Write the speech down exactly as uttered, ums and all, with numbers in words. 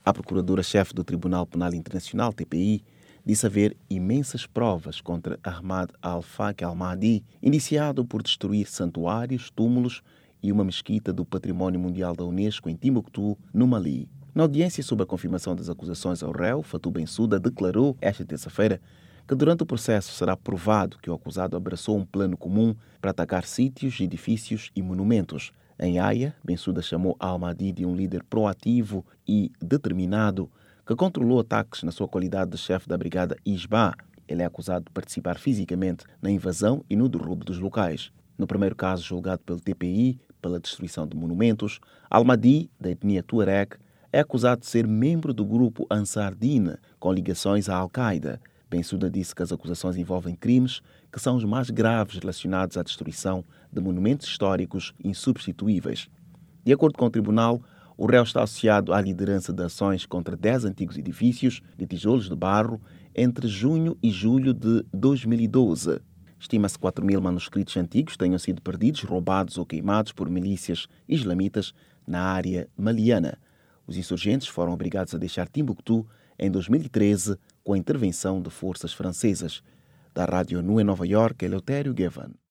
A procuradora-chefe do Tribunal Penal Internacional, T P I, disse haver imensas provas contra Ahmad al-Faqi al-Mahdi, indiciado por destruir santuários, túmulos e uma mesquita do Património Mundial da Unesco em Timbuktu, no Mali. Na audiência sobre a confirmação das acusações ao réu, Fatou Bensouda declarou esta terça-feira que durante o processo será provado que o acusado abraçou um plano comum para atacar sítios, edifícios e monumentos. Em Haia, Bensouda chamou al-Mahdi de um líder proativo e determinado que controlou ataques na sua qualidade de chefe da brigada Isba. Ele é acusado de participar fisicamente na invasão e no derrubo dos locais. No primeiro caso julgado pelo T P I pela destruição de monumentos, al-Mahdi, da etnia Tuareg, é acusado de ser membro do grupo Ansar Dine, com ligações à Al-Qaeda. Bensouda disse que as acusações envolvem crimes que são os mais graves relacionados à destruição de monumentos históricos insubstituíveis. De acordo com o tribunal, o réu está associado à liderança de ações contra dez antigos edifícios de tijolos de barro entre junho e julho de dois mil e doze. Estima-se que quatro mil manuscritos antigos tenham sido perdidos, roubados ou queimados por milícias islamitas na área maliana. Os insurgentes foram obrigados a deixar Timbuktu em dois mil e treze com a intervenção de forças francesas. Da Rádio Nu em Nova York, Eleutério Gavan.